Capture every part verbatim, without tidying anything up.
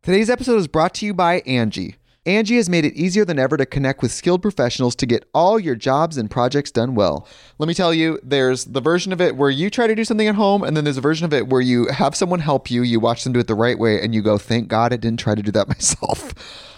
Today's episode is brought to you by Angie. Angie has made it easier than ever to connect with skilled professionals to get all your jobs and projects done well. Let me tell you, there's the version of it where you try to do something at home, and then there's a version of it where you have someone help you, you watch them do it the right way, and you go, thank God I didn't try to do that myself.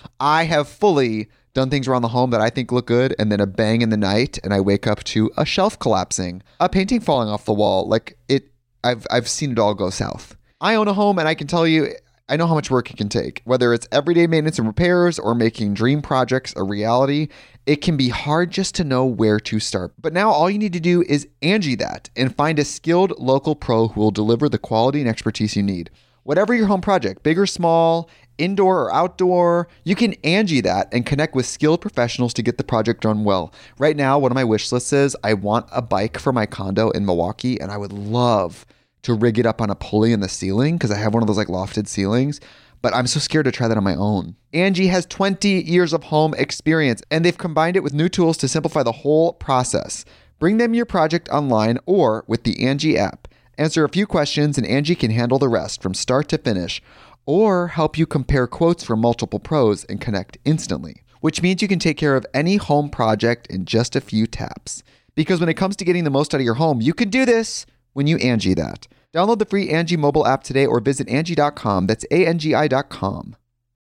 I have fully done things around the home that I think look good, and then a bang in the night, and I wake up to a shelf collapsing, a painting falling off the wall. Like it, I've I've seen it all go south. I own a home, and I can tell you, I know how much work it can take. Whether it's everyday maintenance and repairs or making dream projects a reality, it can be hard just to know where to start. But now all you need to do is Angie that and find a skilled local pro who will deliver the quality and expertise you need. Whatever your home project, big or small, indoor or outdoor, you can Angie that and connect with skilled professionals to get the project done well. Right now, one of my wish lists is I want a bike for my condo in Milwaukee, and I would love to rig it up on a pulley in the ceiling because I have one of those like lofted ceilings, but I'm so scared to try that on my own. Angie has twenty years of home experience, and they've combined it with new tools to simplify the whole process. Bring them your project online or with the Angie app. Answer a few questions and Angie can handle the rest from start to finish, or help you compare quotes from multiple pros and connect instantly, which means you can take care of any home project in just a few taps. Because when it comes to getting the most out of your home, you can do this when you Angie that. Download the free Angie mobile app today or visit Angie dot com. That's A N G I dot com.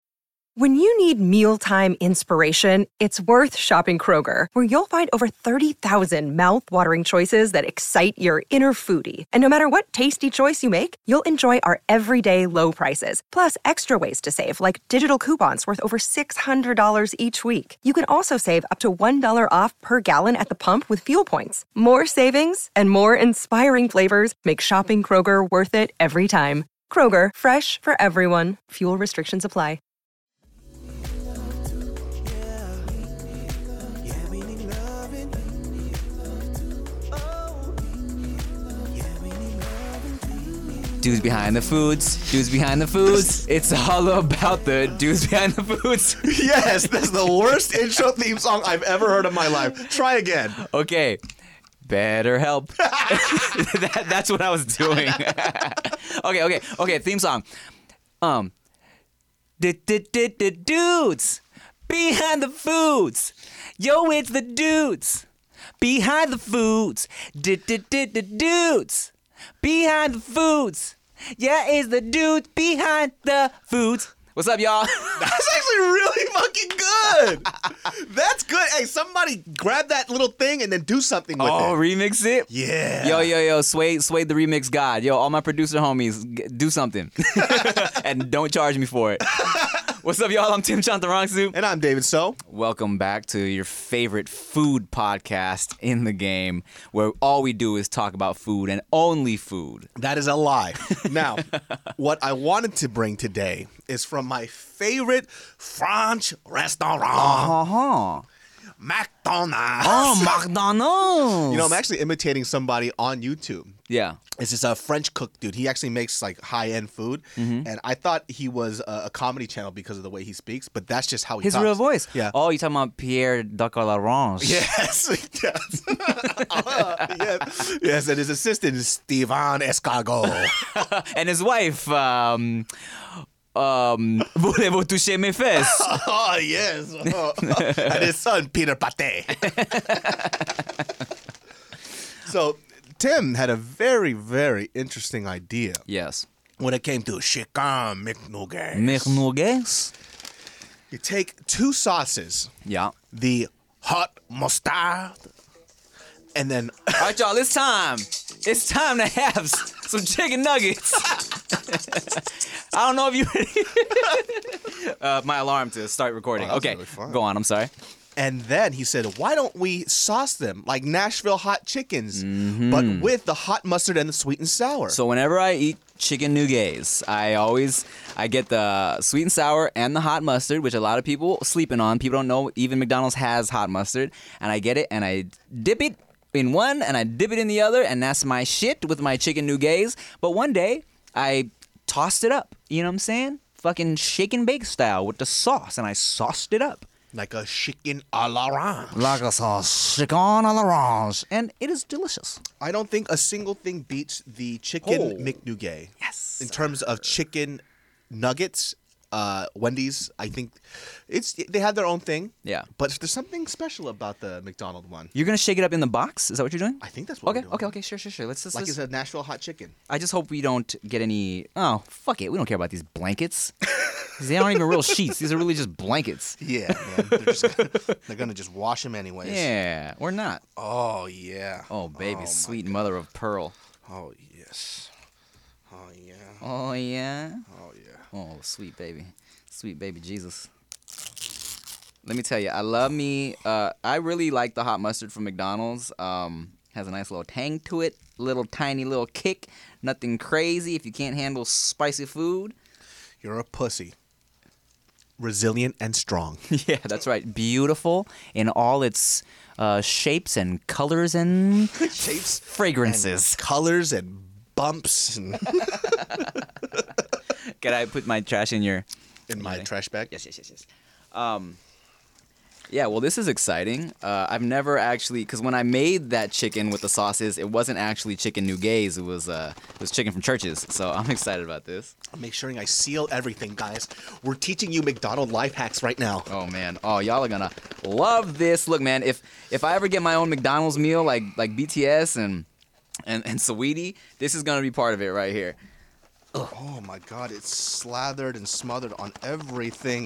When you need mealtime inspiration, it's worth shopping Kroger, where you'll find over thirty thousand mouth-watering choices that excite your inner foodie. And no matter what tasty choice you make, you'll enjoy our everyday low prices, plus extra ways to save, like digital coupons worth over six hundred dollars each week. You can also save up to one dollar off per gallon at the pump with fuel points. More savings and more inspiring flavors make shopping Kroger worth it every time. Kroger, fresh for everyone. Fuel restrictions apply. Dudes behind the foods, dudes behind the foods. It's all about the dudes behind the foods. Yes, that's the worst intro theme song I've ever heard in my life. Try again. Okay. Better help. that, that's what I was doing. okay, okay, okay. Theme song. Um. Dudes behind the foods. Yo, it's the dudes behind the foods. Dudes. Behind the foods. Yeah, it's the dude behind the foods. What's up, y'all? That's actually really fucking good. That's good. Hey, somebody grab that little thing and then do something with oh, it. Oh, remix it? Yeah. Yo, yo, yo, Sway, Sway the remix god. Yo, all my producer homies, g- do something. And don't charge me for it. What's up, y'all? I'm Tim Chantarangsu. And I'm David So. Welcome back to your favorite food podcast in the game, where all we do is talk about food and only food. That is a lie. Now, what I wanted to bring today is from my favorite French restaurant, Uh-huh. McDonald's. Oh, McDonald's. You know, I'm actually imitating somebody on YouTube. Yeah. It's just a French cook dude. He actually makes like high-end food. Mm-hmm. And I thought he was a, a comedy channel because of the way he speaks, but that's just how he His talks. real voice. Yeah. Oh, you're talking about Pierre Ducalarange. Yes. Yes. uh, yes. Yes. And his assistant is Steven Escargot. And his wife, um... Um, voulez-vous toucher mes fesses? Oh, yes. Oh. And his son, Peter Pate. So, Tim had a very, very interesting idea. Yes. When it came to chicken McNuggets. McNuggets? You take two sauces. Yeah. The hot mustard. And then... All right, y'all, it's time. It's time to have some chicken nuggets. I don't know if you ready. uh, my alarm to start recording. Oh, okay, really go on. I'm sorry. And then he said, why don't we sauce them like Nashville hot chickens, mm-hmm. but with the hot mustard and the sweet and sour? So whenever I eat chicken nuggets, I always, I get the sweet and sour and the hot mustard, which a lot of people sleeping on. People don't know even McDonald's has hot mustard. And I get it and I dip it in one and I dip it in the other, and that's my shit with my chicken nuggets. But one day, I tossed it up. You know what I'm saying? Fucking shake and bake style with the sauce, and I sauced it up. Like a chicken à l'orange. Like a sauce, chicken à l'orange. And it is delicious. I don't think a single thing beats the chicken Oh. McNugget. Yes. In terms of chicken nuggets Uh, Wendy's, I think, it's they have their own thing. Yeah. But there's something special about the McDonald's one. You're gonna shake it up in the box? Is that what you're doing? I think that's what Okay, we're doing. okay, okay. Sure, sure, sure. Let's just. Like let's- it's a Nashville hot chicken. I just hope we don't get any. Oh, fuck it. We don't care about these blankets. They aren't even real sheets. These are really just blankets. Yeah, man. They're, just gonna, they're gonna just wash them anyways. Yeah, we're not. Oh yeah. Oh, baby, my sweet mother of pearl. Oh yes. Oh yeah. Oh, yeah. Oh yeah. Oh, sweet baby. Sweet baby Jesus. Let me tell you, I love me. Uh, I really like the hot mustard from McDonald's. Um, has a nice little tang to it. Little tiny little kick. Nothing crazy if you can't handle spicy food. You're a pussy. Resilient and strong. Yeah, that's right. Beautiful in all its uh, shapes and colors and Shapes, fragrances. and colors, and bumps, and Can I put my trash in your? in my Okay. trash bag. Yes, yes, yes, yes. Um, yeah, well, this is exciting. Uh, I've never actually, because when I made that chicken with the sauces, it wasn't actually chicken nougates. It was uh, it was chicken from Church's. So I'm excited about this. I'm making sure I seal everything, guys. We're teaching you McDonald's life hacks right now. Oh man, oh y'all are gonna love this. Look, man, if if I ever get my own McDonald's meal like like B T S and and and Saweetie, this is gonna be part of it right here. Oh my God, it's slathered and smothered on everything.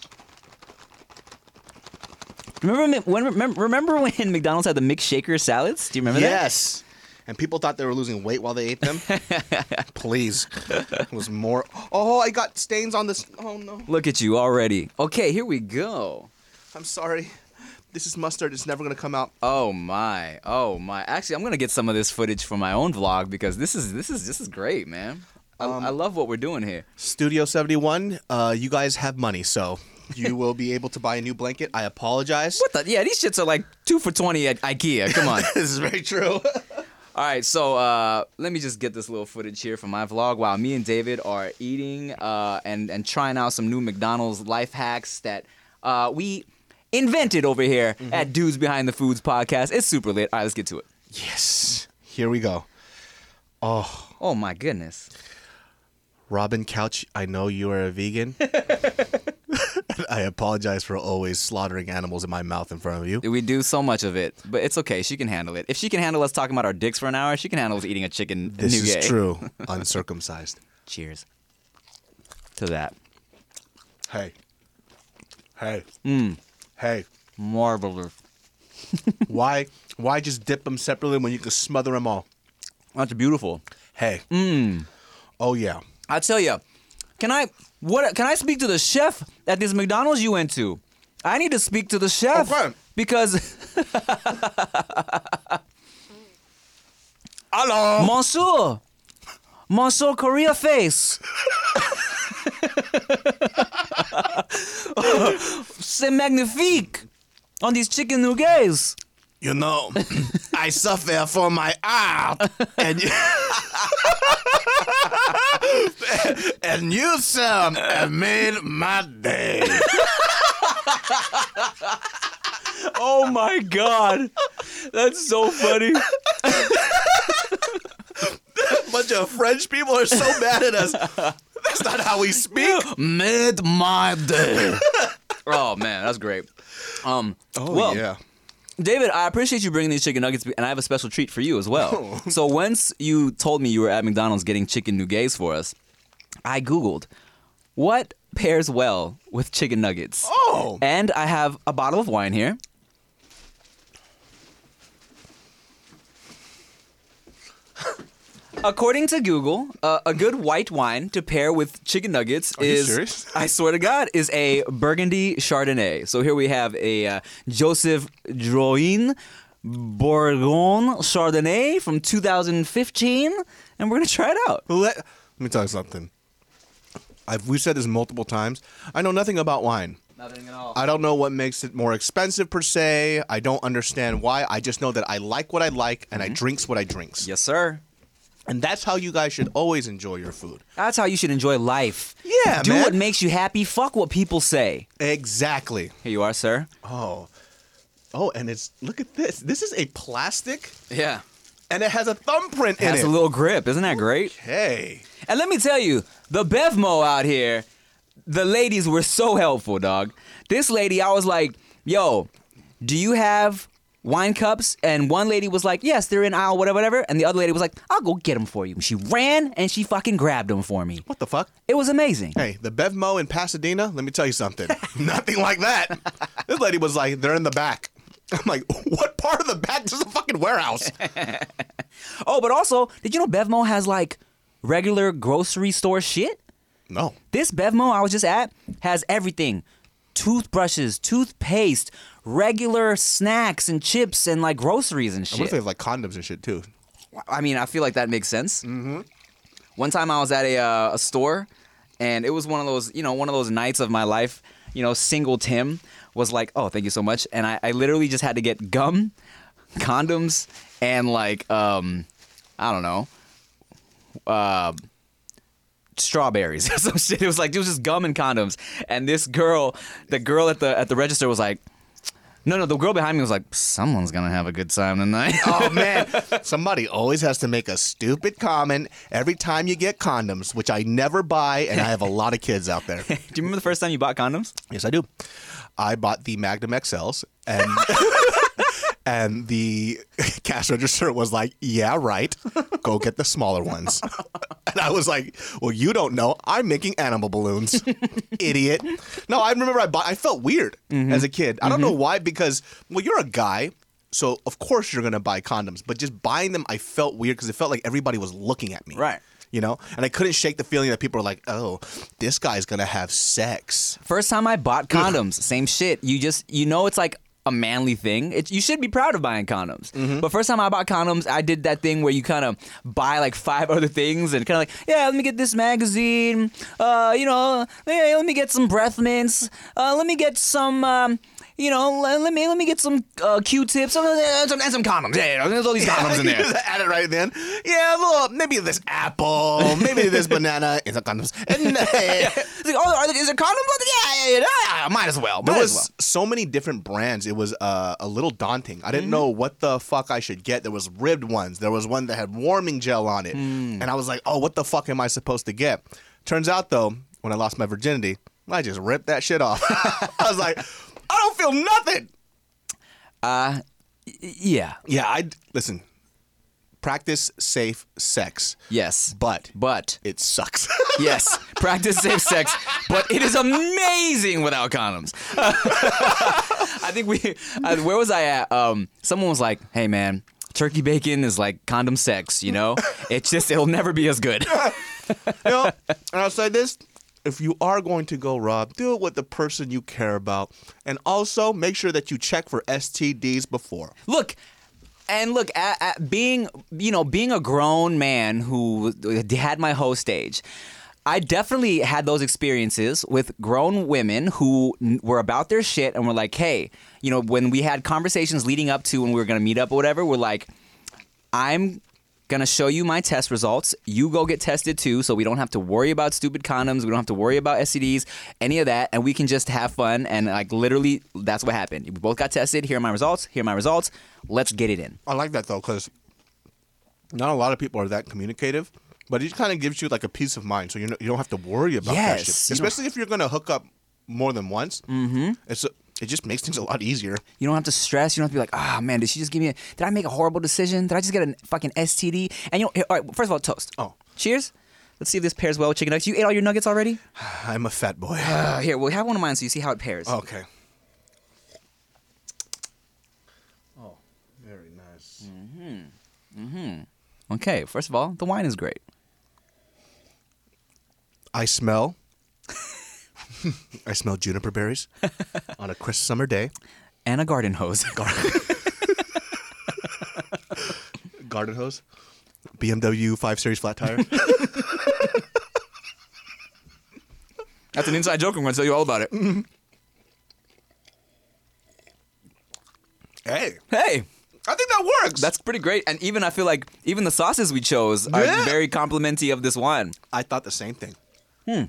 Remember when remember, remember when McDonald's had the McShaker salads? Do you remember that? Yes. And people thought they were losing weight while they ate them. Please. It was more. Oh, I got stains on this. Oh no. Look at you already. Okay, here we go. I'm sorry. This is mustard. It's never gonna come out. Oh my. Oh my. Actually, I'm gonna get some of this footage for my own vlog because this is this is this is great, man. I, Um, I love what we're doing here. Studio seventy-one, uh, you guys have money, so you will be able to buy a new blanket. I apologize. What the? Yeah, these shits are like two for twenty at IKEA. Come on. This is very true. All right, so uh, let me just get this little footage here from my vlog while me and David are eating uh, and and trying out some new McDonald's life hacks that uh, we invented over here Mm-hmm. at Dudes Behind the Foods podcast. It's super lit. All right, let's get to it. Yes. Here we go. Oh, Oh my goodness. Robin Couch, I know you are a vegan. I apologize for always slaughtering animals in my mouth in front of you. We do so much of it, but it's okay. She can handle it. If she can handle us talking about our dicks for an hour, she can handle us eating a chicken This nougat. is true. Uncircumcised. Cheers to that. Hey. Hey. Mmm, Hey. marvelous. Why why just dip them separately when you can smother them all? That's beautiful. Hey. Mmm. Oh yeah. I tell you, can I what? Can I speak to the chef at this McDonald's you went to? I need to speak to the chef Okay. because. Hello. Monsieur, Monsieur Korea face. C'est magnifique on these chicken nougats. You know, I suffer for my art, and you, and you, sir, have made my day. Oh my God, that's so funny. Bunch of French people are so mad at us. That's not how we speak. Made my day. Oh man, that's great. Um, Oh well, yeah. David, I appreciate you bringing these chicken nuggets, and I have a special treat for you as well. So once you told me you were at McDonald's getting chicken nougats for us, I Googled what pairs well with chicken nuggets. Oh. And I have a bottle of wine here. According to Google, uh, a good white wine to pair with chicken nuggets Are you is, serious? I swear to God, is a Burgundy Chardonnay. So here we have a uh, Joseph Drouin Bourgogne Chardonnay from two thousand fifteen, and we're gonna try it out. Let, let me tell you something. I've, we've said this multiple times. I know nothing about wine. Nothing at all. I don't know what makes it more expensive per se. I don't understand why. I just know that I like what I like and I drinks what I drinks. Yes, sir. And that's how you guys should always enjoy your food. That's how you should enjoy life. Yeah, Do man. what makes you happy. Fuck what people say. Exactly. Here you are, sir. Oh. Oh, and it's look at this. This is a plastic Yeah. and it has a thumbprint in Has it. a little grip. Isn't that great? Hey. And let me tell you, the Bevmo out here, the ladies were so helpful, dog. This lady, I was like, yo, do you have wine cups? And one lady was like, yes, they're in aisle, whatever, whatever. And the other lady was like, I'll go get them for you. She ran and she fucking grabbed them for me. What the fuck? It was amazing. Hey, the Bevmo in Pasadena, let me tell you something. Nothing like that. This lady was like, they're in the back. I'm like, what part of the back is a fucking warehouse? Oh, but also, did you know Bevmo has like regular grocery store shit? No. This Bevmo I was just at has everything. Toothbrushes, toothpaste, regular snacks and chips and like groceries and I shit. wonder if they have like condoms and shit too. I mean, I feel like that makes sense. Mm-hmm. One time I was at a uh, a store, and it was one of those, you know, one of those nights of my life. You know, single Tim was like, "Oh, thank you so much," and I, I literally just had to get gum, condoms, and like, um, I don't know, uh. strawberries or some shit. It was like it was just gum and condoms. And this girl, the girl at the at the register was like, no, no, the girl behind me was like, someone's gonna have a good time tonight. Oh man, somebody always has to make a stupid comment every time you get condoms, which I never buy, and I have a lot of kids out there. Do you remember the first time you bought condoms? Yes, I do. I bought the Magnum X Ls, and and the cash register was like, yeah, right, go get the smaller ones. And I was like, well, you don't know. I'm making animal balloons, idiot. No, I remember I bought, I felt weird mm-hmm. as a kid. I don't mm-hmm. know why, because, well, you're a guy, so of course you're going to buy condoms. But just buying them, I felt weird because it felt like everybody was looking at me. Right. You know? And I couldn't shake the feeling that people were like, oh, this guy's going to have sex. First time I bought condoms, same shit. You just, you know, it's like a manly thing. It, you should be proud of buying condoms. Mm-hmm. But first time I bought condoms, I did that thing where you kind of buy like five other things and kind of like, yeah, let me get this magazine. Uh, you know, yeah, let me get some breath mints. Uh, let me get some. Um, You know, let, let me let me get some uh, Q-tips and some, and some condoms. Yeah, yeah, there's all these condoms in there. Add it right then. Yeah, well, maybe this apple, maybe this banana, and some condoms. And, uh, it's like, oh, are there, is there condoms? Yeah, yeah, yeah, yeah. Might as well. Might there was as well. so many different brands. It was uh, a little daunting. I didn't mm-hmm. know what the fuck I should get. There was ribbed ones. There was one that had warming gel on it, mm. and I was like, oh, what the fuck am I supposed to get? Turns out though, when I lost my virginity, I just ripped that shit off. I was like, I don't feel nothing. Uh, yeah. Yeah, I listen. Practice safe sex. Yes. But but it sucks. Yes. Practice safe sex, but it is amazing without condoms. I think we uh, where was I at? Um someone was like, "Hey man, turkey bacon is like condom sex, you know? It's just it'll never be as good." You know, and I'll say this. If you are going to go, Rob, do it with the person you care about. And also, make sure that you check for S T Ds before. Look, and look, at, at being, you know, being a grown man who had my hoe stage, I definitely had those experiences with grown women who were about their shit and were like, hey, you know, when we had conversations leading up to when we were going to meet up or whatever, we're like, I'm gonna show you my test results. You go get tested too, so we don't have to worry about stupid condoms. We don't have to worry about S T Ds, any of that, and we can just have fun. And like literally, that's what happened. We both got tested. Here are my results. Here are my results. Let's get it in. I like that though, because not a lot of people are that communicative. But it kind of gives you like a peace of mind, so you you don't have to worry about yes, that shit. Especially if you're gonna hook up more than once. Mm-hmm. It's a, it just makes things a lot easier. You don't have to stress. You don't have to be like, ah, oh, man, did she just give me a, did I make a horrible decision? Did I just get a fucking S T D? And you know, all right, first of all, toast. Oh. Cheers. Let's see if this pairs well with chicken nuggets. You ate all your nuggets already? I'm a fat boy. Uh, here, we'll have one of mine so you see how it pairs. Okay. Oh, very nice. Mm-hmm. Mm-hmm. Okay, first of all, the wine is great. I smell... I smell juniper berries on a crisp summer day. And a garden hose. Garden, garden hose? B M W five Series flat tire? That's an inside joke. I'm going to tell you all about it. Mm-hmm. Hey. Hey. I think that works. That's pretty great. And even I feel like even the sauces we chose are yeah. very complimentary of this wine. I thought the same thing. Hmm.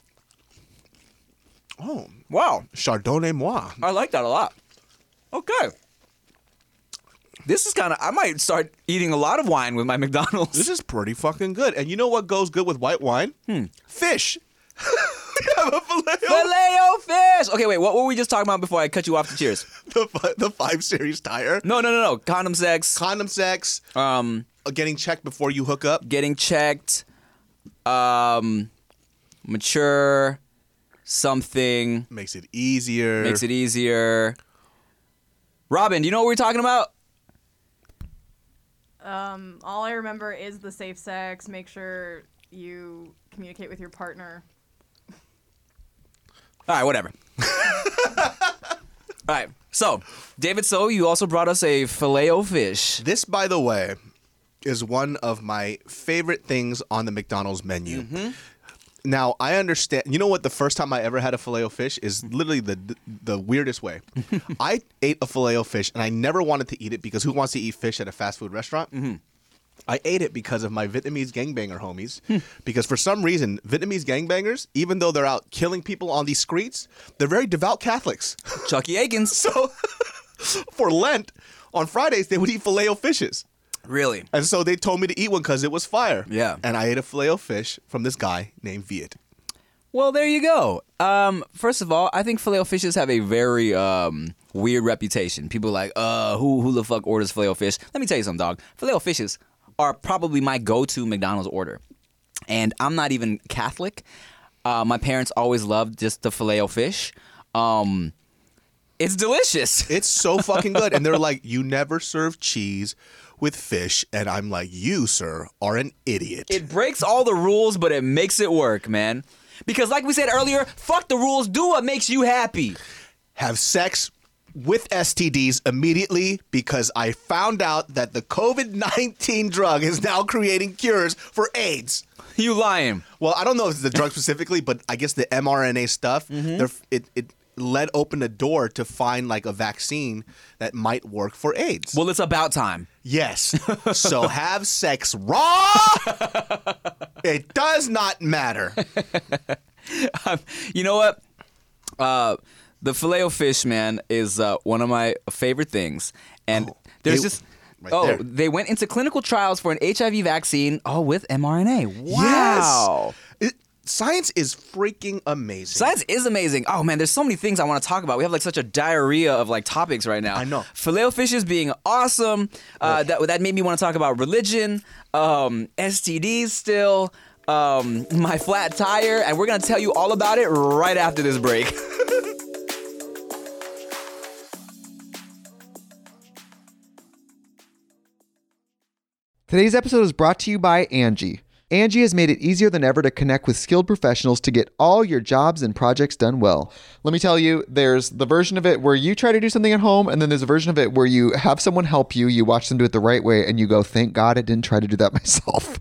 Oh. Wow. Chardonnay moi. I like that a lot. Okay. This is kind of, I might start eating a lot of wine with my McDonald's. This is pretty fucking good. And you know what goes good with white wine? Hmm. Fish. have a filet. Filet-O-Fish. Okay, wait. What were we just talking about before I cut you off to cheers? The fi- the five series tire. No, no, no, no. Condom sex. Condom sex. Um, uh, getting checked before you hook up. getting checked. Um, mature. Something Makes it easier. makes it easier. Robin, do you know what we're talking about? Um, all I remember is the safe sex. Make sure you communicate with your partner. All right, whatever. All right. So, David, so you also brought us a Filet-O-Fish. This, by the way, is one of my favorite things on the McDonald's menu. Mm-hmm. Now, I understand. You know what? The first time I ever had a Filet-O-Fish is literally the the weirdest way. I ate a Filet-O-Fish, and I never wanted to eat it because who wants to eat fish at a fast food restaurant? Mm-hmm. I ate it because of my Vietnamese gangbanger homies. Because for some reason, Vietnamese gangbangers, even though they're out killing people on these streets, they're very devout Catholics. Chucky Akins. So for Lent, on Fridays, they would eat Filet-O-Fishes. Really? And so they told me to eat one because it was fire. Yeah. And I ate a Filet-O-Fish from this guy named Viet. Well, there you go. Um, first of all, I think Filet-O-Fishes have a very um, weird reputation. People are like, uh, who who the fuck orders Filet-O-Fish? Let me tell you something, dog. Filet-O-Fishes are probably my go-to McDonald's order. And I'm not even Catholic. Uh, my parents always loved just the Filet-O-Fish. Um, it's delicious. It's so fucking good. And they're like, you never serve cheese with fish. And I'm like, you, sir, are an idiot. It breaks all the rules, but it makes it work, man. Because like we said earlier, fuck the rules, do what makes you happy. Have sex with S T Ds immediately because I found out that the COVID nineteen drug is now creating cures for AIDS. You lying. Well, I don't know if it's the drug specifically, but I guess the mRNA stuff, they're- it, it led open a door to find like a vaccine that might work for AIDS. Well, it's about time. Yes. So have sex raw. It does not matter. Um, you know what? Uh, the Filet-O-Fish, man, is uh, one of my favorite things. And Oh, there's they- just... right oh, there. they went into clinical trials for an H I V vaccine, oh, with mRNA. Wow. Yes. It, science is freaking amazing. Science is amazing. Oh, man, there's so many things I want to talk about. We have, like, such a diarrhea of, like, topics right now. I know. Filet-O-Fishes being awesome. Uh, that, that made me want to talk about religion, um, S T Ds still, um, my flat tire, and we're going to tell you all about it right after this break. Today's episode is brought to you by Angie. Angie has made it easier than ever to connect with skilled professionals to get all your jobs and projects done well. Let me tell you, there's the version of it where you try to do something at home, and then there's a version of it where you have someone help you, you watch them do it the right way, and you go, thank God I didn't try to do that myself.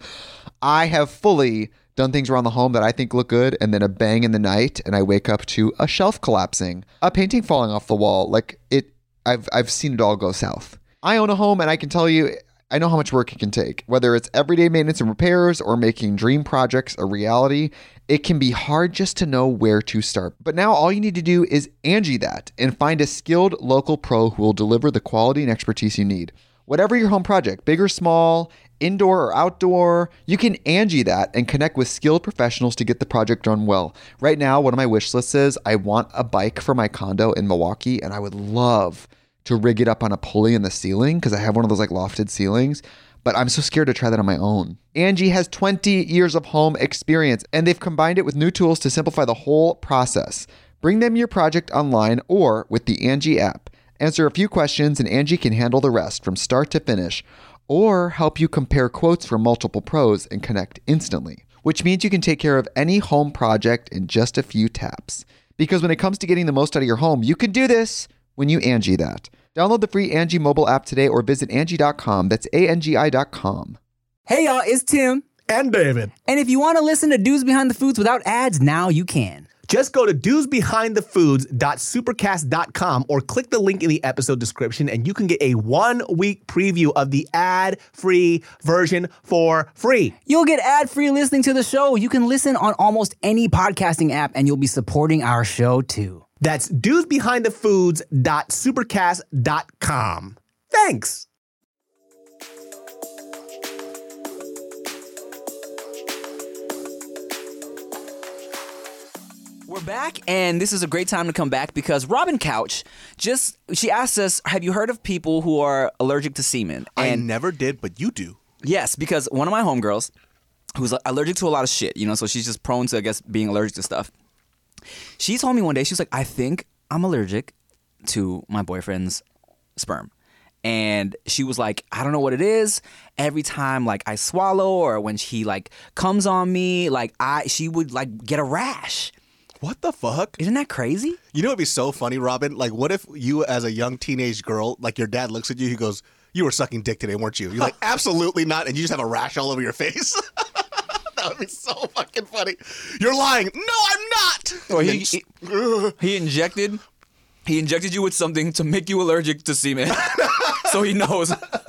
I have fully done things around the home that I think look good, and then a bang in the night, and I wake up to a shelf collapsing, a painting falling off the wall. Like it, I've I've seen it all go south. I own a home, and I can tell you, I know how much work it can take. Whether it's everyday maintenance and repairs or making dream projects a reality, it can be hard just to know where to start. But now all you need to do is Angie that and find a skilled local pro who will deliver the quality and expertise you need. Whatever your home project, big or small, indoor or outdoor, you can Angie that and connect with skilled professionals to get the project done well. Right now, one of my wish lists is I want a bike for my condo in Milwaukee, and I would love to rig it up on a pulley in the ceiling because I have one of those like lofted ceilings, but I'm so scared to try that on my own. Angie has twenty years of home experience, and they've combined it with new tools to simplify the whole process. Bring them your project online or with the Angie app. Answer a few questions and Angie can handle the rest from start to finish, or help you compare quotes from multiple pros and connect instantly, which means you can take care of any home project in just a few taps. Because when it comes to getting the most out of your home, you can do this when you Angie that. Download the free Angie mobile app today or visit Angie dot com. That's A N G I dot com. Hey, y'all, it's Tim. And David. And if you want to listen to Dudes Behind the Foods without ads, now you can. Just go to dudes behind the foods dot supercast dot com or click the link in the episode description and you can get a one-week preview of the ad-free version for free. You'll get ad-free listening to the show. You can listen on almost any podcasting app, and you'll be supporting our show, too. That's dudes behind the foods dot supercast dot com. Thanks. We're back, and this is a great time to come back because Robin Couch just, she asked us, have you heard of people who are allergic to semen? I And never did, but you do. yes, because one of my homegirls, who's allergic to a lot of shit, you know, so she's just prone to, I guess, being allergic to stuff. She told me one day, she was like, I think I'm allergic to my boyfriend's sperm. And she was like, I don't know what it is. Every time, like, I swallow or when she, like, comes on me, like, I, she would, like, get a rash. What the fuck? Isn't that crazy? You know, it'd be so funny, Robin. Like, what if you, as a young teenage girl, like your dad looks at you, he goes, "You were sucking dick today, weren't you?" You're like, "Absolutely not," and you just have a rash all over your face. That would be so fucking funny. You're lying. No, I'm not. Or And he, then- he, he injected, he injected you with something to make you allergic to semen, so he knows.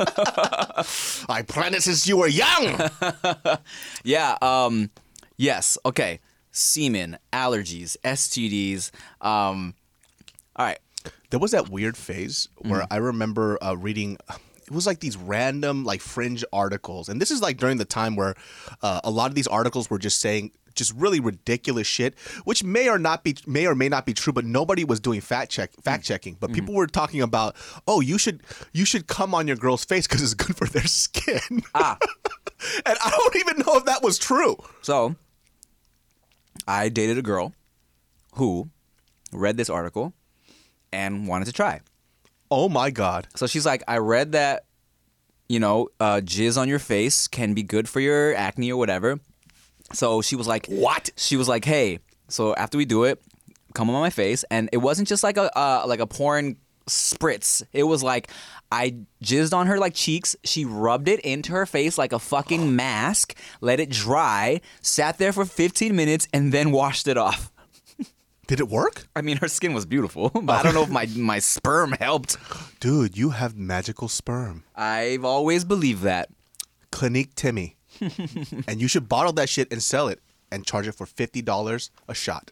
I planned it since you were young. Yeah. Um. Yes. Okay. Semen, allergies, S T Ds. Um. All right. There was that weird phase where Mm. I remember uh, reading. It was like these random, like fringe articles, and this is like during the time where uh, a lot of these articles were just saying just really ridiculous shit, which may or not be may or may not be true, but nobody was doing fact check fact checking. But people were talking about, oh, you should you should come on your girl's face because it's good for their skin. Ah. And I don't even know if that was true. So, I dated a girl who read this article and wanted to try. Oh my God. So she's like, I read that, you know, uh, jizz on your face can be good for your acne or whatever. So she was like, What? She was like, hey, so after we do it, come on my face. And it wasn't just like a uh, like a porn spritz. It was like I jizzed on her like cheeks. She rubbed it into her face like a fucking mask, let it dry, sat there for fifteen minutes, and then washed it off. Did it work? I mean, her skin was beautiful, but I don't know if my, my sperm helped. Dude, you have magical sperm. I've always believed that. Clinique Timmy. And you should bottle that shit and sell it and charge it for fifty dollars a shot.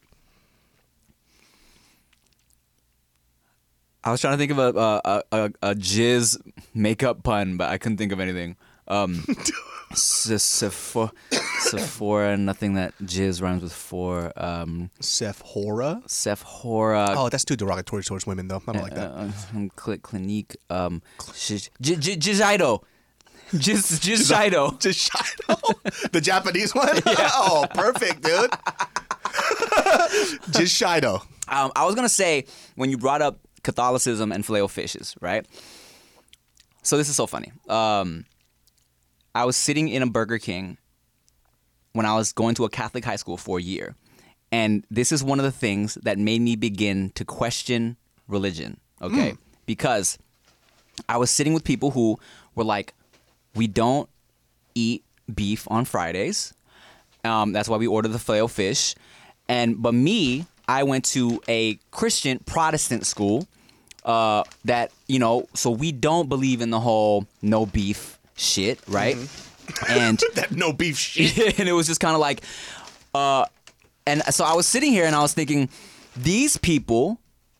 I was trying to think of a a, a, a jizz makeup pun, but I couldn't think of anything. Um, Sephora, Sephora, nothing that jizz rhymes with for. Um, Sephora? Sephora. Oh, that's too derogatory towards women, though. I don't like that. Uh, um, cl- Clinique. Um, J- J- J- Jizzaido. Jizz Jizzaido. Jishido? The Japanese one? Oh, perfect, dude. Jishido. Um, I was gonna say when you brought up Catholicism and filet fishes, right? So this is so funny. Um, I was sitting in a Burger King when I was going to a Catholic high school for a year, and this is one of the things that made me begin to question religion. Okay, mm. Because I was sitting with people who were like, "We don't eat beef on Fridays. Um, that's why we order the filet fish." And but me, I went to a Christian Protestant school uh, that, you know, so we don't believe in the whole no beef shit, right? Mm-hmm. And that no beef shit. And it was just kind of like, uh, and so I was sitting here and I was thinking, these people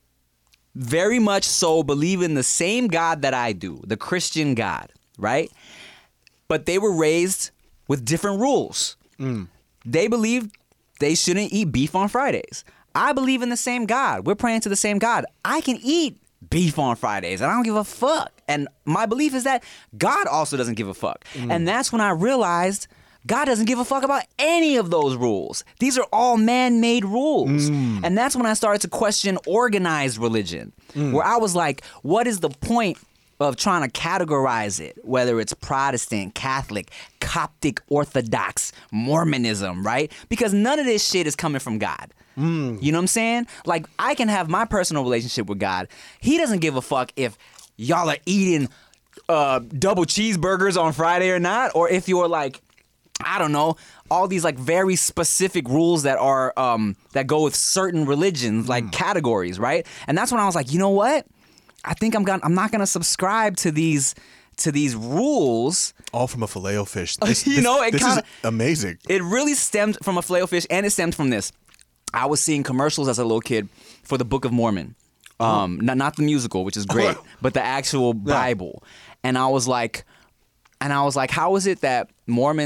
very much so believe in the same God that I do, the Christian God, right? But they were raised with different rules. Mm. They believe they shouldn't eat beef on Fridays. I believe in the same God. We're praying to the same God. I can eat beef on Fridays, and I don't give a fuck. And my belief is that God also doesn't give a fuck. Mm. And that's when I realized God doesn't give a fuck about any of those rules. These are all man-made rules. Mm. And that's when I started to question organized religion, mm. where I was like, what is the point of trying to categorize it, whether it's Protestant, Catholic, Coptic, Orthodox, Mormonism, right? Because none of this shit is coming from God. Mm. You know what I'm saying? Like, I can have my personal relationship with God. He doesn't give a fuck if y'all are eating uh, double cheeseburgers on Friday or not, or if you're like, I don't know, all these like very specific rules that are um, that go with certain religions, like mm. categories, right? And that's when I was like, you know what? I think I'm gonna, I'm not gonna subscribe to these to these rules. All from a Filet-O-Fish. This, you this, know, it this kinda, is amazing. It really stemmed from a Filet-O-Fish, and it stemmed from this. I was seeing commercials as a little kid for the Book of Mormon, um, oh. not not the musical, which is great, but the actual Bible. Yeah. And I was like, and I was like, how is it that Mormons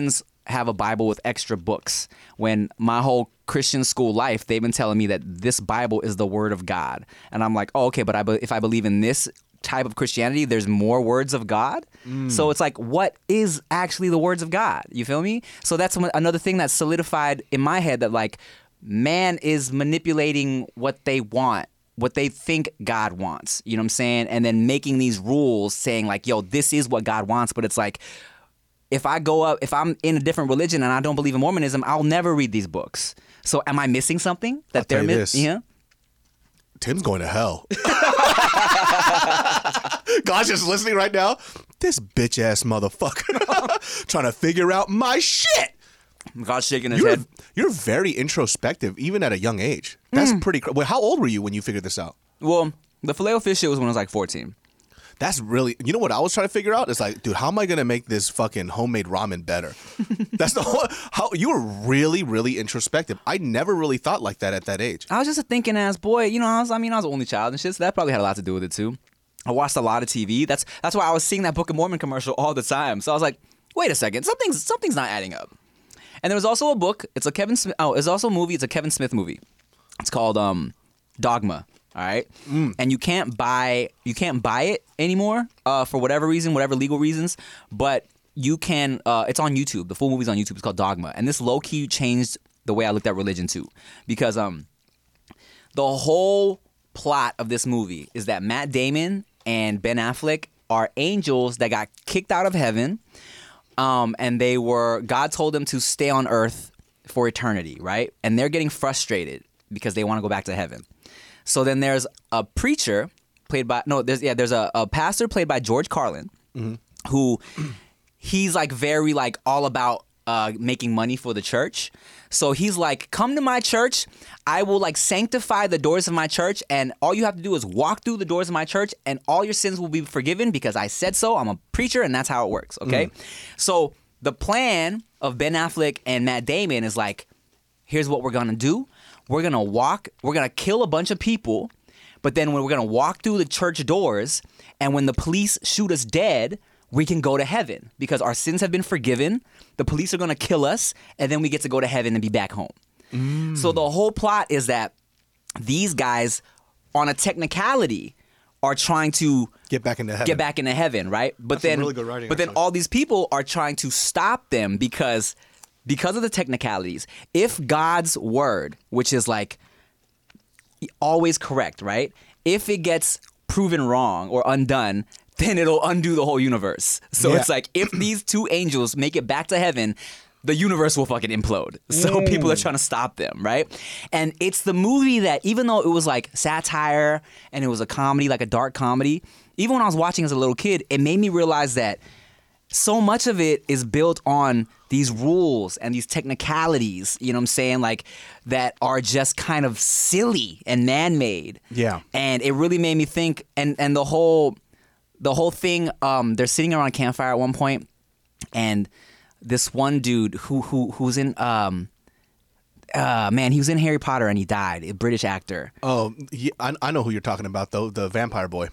have a Bible with extra books when my whole Christian school life, they've been telling me that this Bible is the word of God. And I'm like, oh, okay, but I be- if I believe in this type of Christianity, there's more words of God. Mm. So it's like, what is actually the words of God? You feel me? So that's another thing that's solidified in my head, that like man is manipulating what they want, what they think God wants. You know what I'm saying? And then making these rules saying like, yo, this is what God wants. But it's like, if I go up, if I'm in a different religion and I don't believe in Mormonism, I'll never read these books. So am I missing something that I'll they're tell you this. missing? Yeah. Tim's going to hell. God's just listening right now. This bitch ass motherfucker trying to figure out my shit. God's shaking his You're, head. you're very introspective, even at a young age. That's Mm. pretty. Cr- Wait, how old were you when you figured this out? Well, the Filet-O-Fish shit was when I was like fourteen. That's really, you know what I was trying to figure out? It's like, dude, how am I going to make this fucking homemade ramen better? That's the whole, how, you were really, really introspective. I never really thought like that at that age. I was just a thinking ass boy. You know, I was, I mean, I was an only child and shit, so that probably had a lot to do with it too. I watched a lot of T V. That's that's why I was seeing that Book of Mormon commercial all the time. So I was like, wait a second, something's something's not adding up. And there was also a book. It's a Kevin Smith. Oh, it's also a movie. It's a Kevin Smith movie. It's called um, Dogma. All right, mm. and you can't buy you can't buy it anymore uh, for whatever reason, whatever legal reasons. But you can. Uh, it's on YouTube. The full movie's on YouTube. It's called Dogma, and this low key changed the way I looked at religion too, because um, the whole plot of this movie is that Matt Damon and Ben Affleck are angels that got kicked out of heaven, um, and they were God told them to stay on Earth for eternity, right? And they're getting frustrated because they want to go back to heaven. So then there's a preacher played by no, there's yeah, there's a, a pastor played by George Carlin, mm-hmm. who he's like very like all about uh, making money for the church. So he's like, come to my church, I will like sanctify the doors of my church, and all you have to do is walk through the doors of my church, and all your sins will be forgiven because I said so. I'm a preacher, and that's how it works. Okay, mm. So the plan of Ben Affleck and Matt Damon is like, here's what we're gonna do. We're going to walk, we're going to kill a bunch of people, but then we're going to walk through the church doors, and when the police shoot us dead, we can go to heaven because our sins have been forgiven. The police are going to kill us, and then we get to go to heaven and be back home. Mm. So the whole plot is that these guys, on a technicality, are trying to get back into heaven. Get back into heaven, right? But That's then, really good writing, but then actually. all these people are trying to stop them because... Because of the technicalities, if God's word, which is like always correct, right? If it gets proven wrong or undone, then it'll undo the whole universe. So yeah. It's like if these two angels make it back to heaven, the universe will fucking implode. So mm. people are trying to stop them, right? And it's the movie that, even though it was like satire and it was a comedy, like a dark comedy, even when I was watching as a little kid, it made me realize that so much of it is built on these rules and these technicalities, you know what I'm saying, like that are just kind of silly and man-made. Yeah. And it really made me think, and and the whole the whole thing, um, they're sitting around a campfire at one point, and this one dude who who who's in um uh man, he was in Harry Potter and he died, a British actor. Oh, yeah, I, I know who you're talking about though, the vampire boy.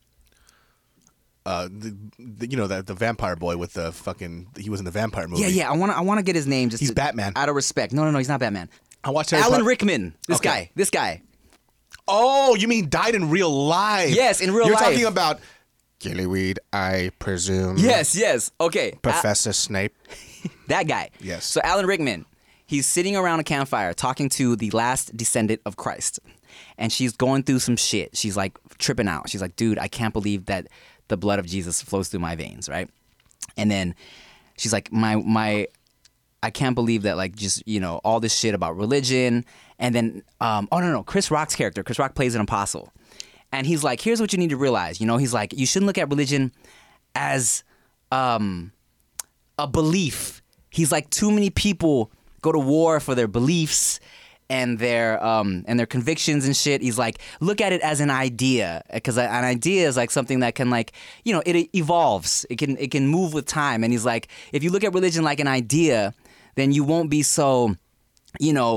Uh, the, the, you know that the vampire boy with the fucking he was in the vampire movie. Yeah, yeah. I want to I want to get his name. Just he's to, Batman. Out of respect. No, no, no. He's not Batman. I watched Harry Alan Potter. Rickman. This Okay. guy. This guy. Oh, you mean died in real life? Yes, in real You're life. You're talking about Gillyweed, I presume. Yes, yes. Okay. Professor A- Snape. That guy. Yes. So Alan Rickman, he's sitting around a campfire talking to the last descendant of Christ, and she's going through some shit. She's like tripping out. She's like, dude, I can't believe that the blood of Jesus flows through my veins, right? And then she's like, my my, I can't believe that, like, just, you know, all this shit about religion. And then, um, oh, no, no, Chris Rock's character, Chris Rock plays an apostle. And he's like, here's what you need to realize. You know, he's like, you shouldn't look at religion as um, a belief. He's like, too many people go to war for their beliefs and their um and their convictions and shit. He's like, look at it as an idea, because an idea is like something that can, like, you know, it evolves. It can it can move with time. And he's like, if you look at religion like an idea, then you won't be so, you know,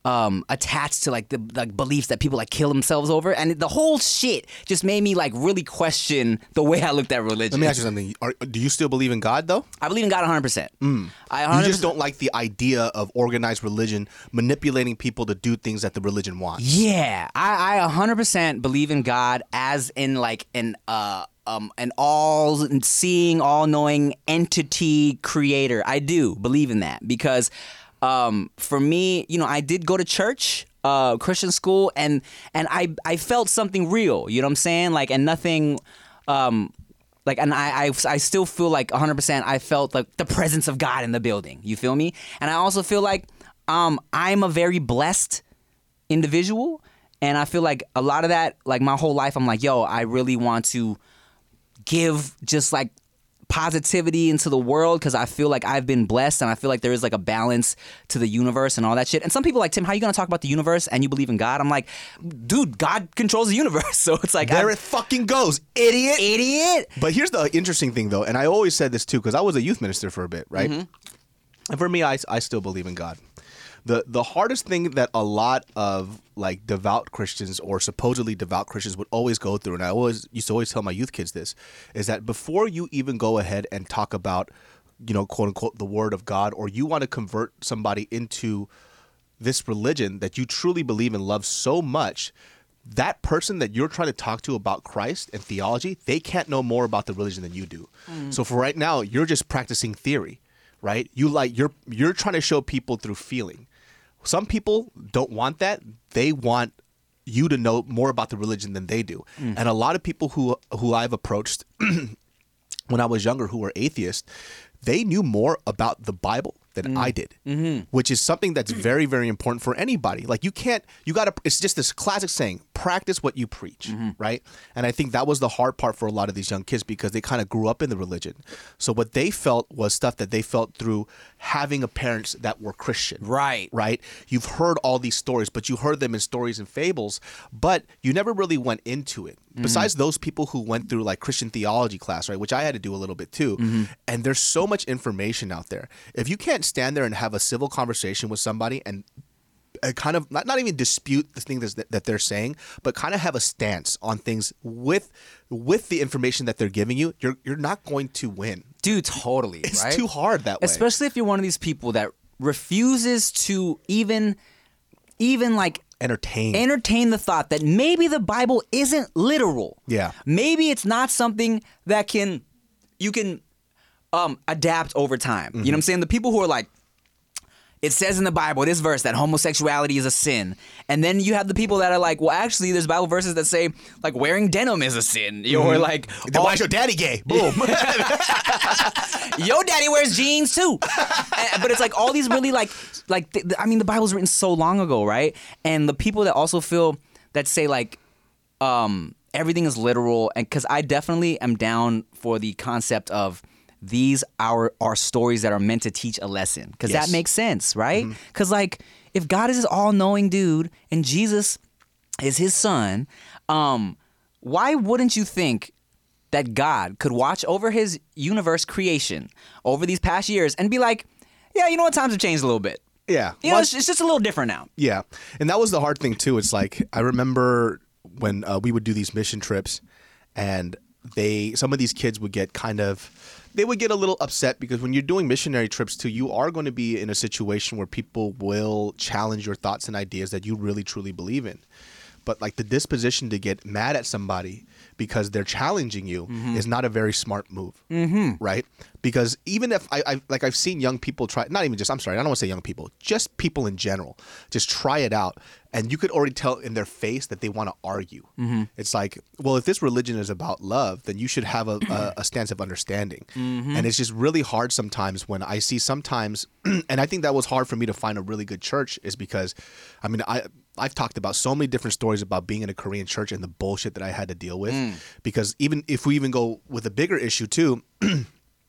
um, attached to like the like beliefs that people like kill themselves over, and the whole shit just made me like really question the way I looked at religion. Let me ask you something. Are, do you still believe in God though? I believe in God one hundred percent. Mm. I You one hundred percent just don't like the idea of organized religion manipulating people to do things that the religion wants. Yeah, I, I one hundred percent believe in God as in like an uh um an all-seeing, all-knowing entity creator. I do believe in that because um for me, you know, I did go to church, uh Christian school, and and I I felt something real. You know what I'm saying? Like, and nothing. Um, Like, and I, I, I still feel like one hundred percent I felt like the presence of God in the building. You feel me? And I also feel like um, I'm a very blessed individual. And I feel like a lot of that, like my whole life, I'm like, yo, I really want to give just like positivity into the world because I feel like I've been blessed, and I feel like there is like a balance to the universe and all that shit. And some people are like, Tim, how are you going to talk about the universe and you believe in God? I'm like, dude, God controls the universe. So it's like, There I, it fucking goes, idiot. idiot. But here's the interesting thing, though, and I always said this too, because I was a youth minister for a bit, right? Mm-hmm. And for me, I, I still believe in God. The the hardest thing that a lot of like devout Christians or supposedly devout Christians would always go through, and I always used to always tell my youth kids this, is that before you even go ahead and talk about, you know, quote unquote, the word of God, or you want to convert somebody into this religion that you truly believe and love so much, that person that you're trying to talk to about Christ and theology, they can't know more about the religion than you do. Mm. So for right now, you're just practicing theory, right? You like you're you're trying to show people through feeling. Some people don't want that. They want you to know more about the religion than they do. Mm. And a lot of people who who I've approached when I was younger who were atheists, they knew more about the Bible than mm. I did, mm-hmm. which is something that's very, very important for anybody. Like you can't, you got to, it's just this classic saying, practice what you preach, mm-hmm. right? And I think that was the hard part for a lot of these young kids because they kind of grew up in the religion. So what they felt was stuff that they felt through having a parents that were Christian. Right. Right? You've heard all these stories, but you heard them in stories and fables, but you never really went into it. Mm-hmm. Besides those people who went through like Christian theology class, right, which I had to do a little bit too. Mm-hmm. And there's so much information out there. If you can't stand there and have a civil conversation with somebody and uh, kind of not, not even dispute the thing that, that they're saying, but kind of have a stance on things with with the information that they're giving you, you're you're not going to win. Dude, totally. It's right? too hard that way. Especially if you're one of these people that refuses to even even like entertain entertain the thought that maybe the Bible isn't literal. Yeah. Maybe it's not something that can you can um adapt over time. Mm-hmm. You know what I'm saying? The people who are like, it says in the Bible, this verse, that homosexuality is a sin. And then you have the people that are like, well, actually, there's Bible verses that say, like, wearing denim is a sin. You know, mm-hmm. or like... Then why is your daddy gay? Boom. Your daddy wears jeans, too. And, but it's like all these really, like... like th- I mean, the Bible's written so long ago, right? And the people that also feel... that say, like, um, everything is literal. And because I definitely am down for the concept of... these are are stories that are meant to teach a lesson because yes. that makes sense, right? Because mm-hmm. like if God is this all-knowing dude and Jesus is his son, um, why wouldn't you think that God could watch over his universe creation over these past years and be like, yeah, you know what, times have changed a little bit. Yeah, you know, it's, it's just a little different now. Yeah, and that was the hard thing too. It's like I remember when uh, we would do these mission trips, and they some of these kids would get kind of. They would get a little upset because when you're doing missionary trips too, you are going to be in a situation where people will challenge your thoughts and ideas that you really truly believe in. But like the disposition to get mad at somebody because they're challenging you mm-hmm. is not a very smart move, mm-hmm. right? Because even if I, I like I've seen young people try, not even just I'm sorry, I don't want to say young people, just people in general, just try it out, and you could already tell in their face that they want to argue. Mm-hmm. It's like, well, if this religion is about love, then you should have a, a, a stance of understanding, mm-hmm. and it's just really hard sometimes when I see sometimes, and I think that was hard for me to find a really good church is because, I mean, I. I've talked about so many different stories about being in a Korean church and the bullshit that I had to deal with. Mm. Because even if we even go with a bigger issue too,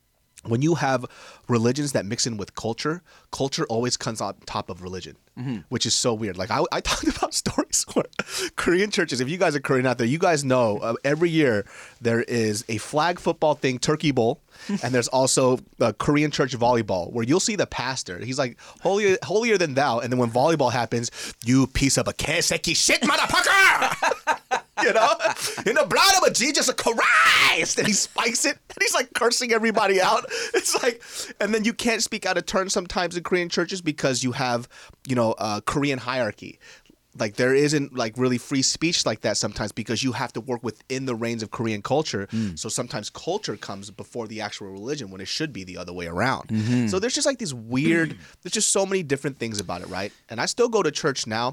when you have religions that mix in with culture, culture always comes on top of religion, mm-hmm. which is so weird. Like I, I talked about stories where Korean churches, if you guys are Korean out there, you guys know uh, every year there is a flag football thing, Turkey Bowl, and there's also uh, Korean church volleyball where you'll see the pastor. He's like, holier, holier than thou. And then when volleyball happens, you piece of a keseki shit, motherfucker! You know, in the blood of a Jesus Christ, and he spikes it, and he's like cursing everybody out. It's like, and then you can't speak out of turn sometimes in Korean churches because you have, you know, uh, Korean hierarchy. Like there isn't like really free speech like that sometimes because you have to work within the reins of Korean culture. Mm. So sometimes culture comes before the actual religion when it should be the other way around. Mm-hmm. So there's just like this weird, there's just so many different things about it, right? And I still go to church now.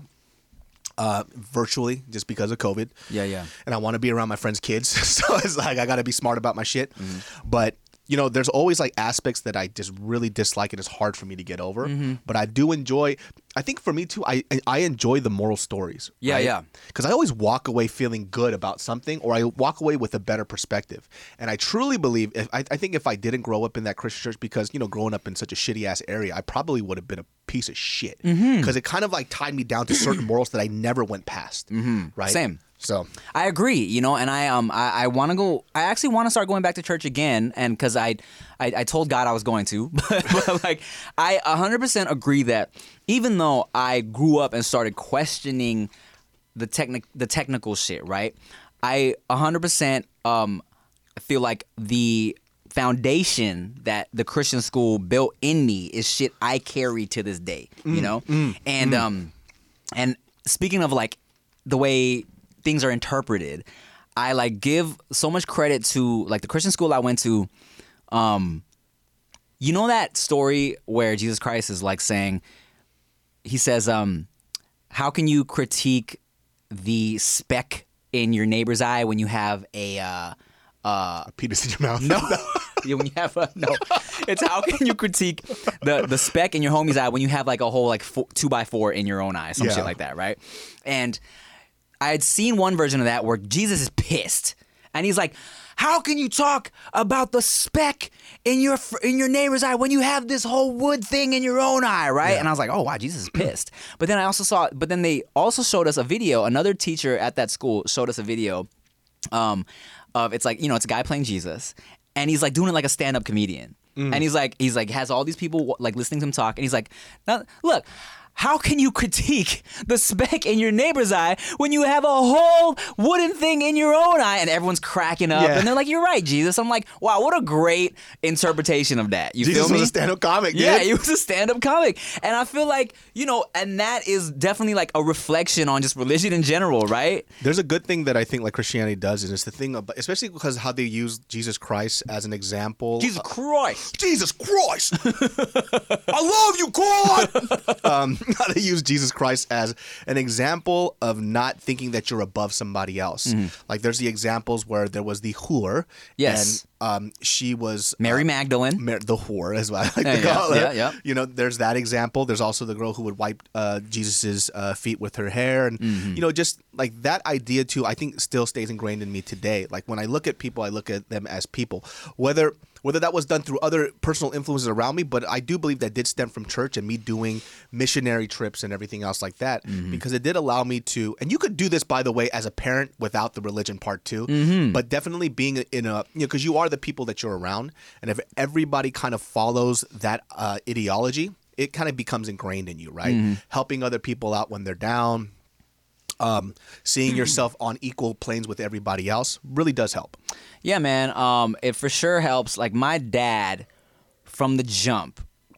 Uh, virtually, just because of COVID. Yeah, yeah. And I want to be around my friends' kids, so it's like I got to be smart about my shit. Mm-hmm. But you know, there's always like aspects that I just really dislike, and it's hard for me to get over. Mm-hmm. But I do enjoy. I think for me too, I I enjoy the moral stories. Yeah, right? yeah. Because I always walk away feeling good about something, or I walk away with a better perspective. And I truly believe, if I, I think if I didn't grow up in that Christian church, because you know, growing up in such a shitty ass area, I probably would have been a piece of shit. Because mm-hmm. it kind of like tied me down to certain morals that I never went past. Mm-hmm. Right. Same. So I agree, you know, and I um I, I want to go. I actually want to start going back to church again, and because I, I I told God I was going to, but, but like I one hundred percent agree that even though I grew up and started questioning the technic the technical shit, right? I one hundred percent um feel like the foundation that the Christian school built in me is shit I carry to this day, you know, mm, mm, and mm. um and speaking of like the way things are interpreted, I like give so much credit to like the Christian school I went to. Um, you know that story where Jesus Christ is like saying, he says, um, how can you critique the speck in your neighbor's eye when you have a uh, uh, a penis in your mouth? No. Yeah, when you have a, no, it's how can you critique the the speck in your homie's eye when you have like a whole like four, two by four in your own eye, some yeah. shit like that, right? And I had seen one version of that where Jesus is pissed, and he's like, "How can you talk about the speck in your in your neighbor's eye when you have this whole wood thing in your own eye, right?" Yeah. And I was like, "Oh wow, Jesus is pissed." But then I also saw, but then they also showed us a video. Another teacher at that school showed us a video, um, of it's like you know it's a guy playing Jesus, and he's like doing it like a stand-up comedian, mm. and he's like he's like has all these people like listening to him talk, and he's like, now, "Look. How can you critique the speck in your neighbor's eye when you have a whole wooden thing in your own eye?" And everyone's cracking up. Yeah. And they're like, "You're right, Jesus." I'm like, wow, what a great interpretation of that. You Jesus feel me? was a stand-up comic, dude. Yeah, he was a stand-up comic. And I feel like, you know, and that is definitely like a reflection on just religion in general, right? There's a good thing that I think like Christianity does, and it's the thing, of, especially because how they use Jesus Christ as an example. Jesus Christ. Jesus Christ. I love you, God. um, how they use Jesus Christ as an example of not thinking that you're above somebody else. Mm-hmm. Like there's the examples where there was the whore. Yes. And um, she was Mary uh, Magdalene. Mar- the whore, as well. I like yeah, to call yeah, her. Yeah, yeah. You know, there's that example. There's also the girl who would wipe uh, Jesus's uh, feet with her hair, and mm-hmm. you know, just like that idea too. I think still stays ingrained in me today. Like when I look at people, I look at them as people, whether. Whether that was done through other personal influences around me, but I do believe that did stem from church and me doing missionary trips and everything else like that, mm-hmm. because it did allow me to, and you could do this, by the way, as a parent without the religion part too, mm-hmm. but definitely being in a, you know, because you are the people that you're around, and if everybody kind of follows that uh, ideology, it kind of becomes ingrained in you, right? Mm-hmm. Helping other people out when they're down, um, seeing yourself on equal planes with everybody else really does help. Yeah, man. Um, it for sure helps. Like my dad, from the jump,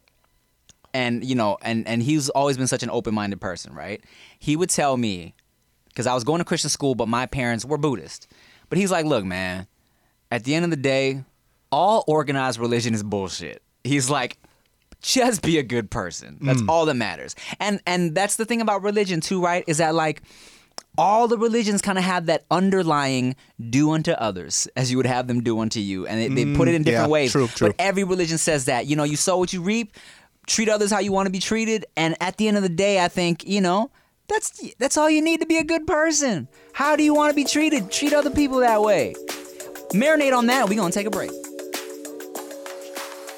and you know, and and he's always been such an open-minded person, right? He would tell me, because I was going to Christian school, but my parents were Buddhist. But he's like, "Look, man, at the end of the day, all organized religion is bullshit." He's like, just be a good person. That's mm. all that matters. And and that's the thing about religion too, right? Is that like all the religions kind of have that underlying do unto others as you would have them do unto you. And they, they put it in different yeah, ways. True, true. But every religion says that. You know, you sow what you reap, treat others how you want to be treated. And at the end of the day, I think, you know, that's that's all you need to be a good person. How do you want to be treated? Treat other people that way. Marinate on that. We're going to take a break.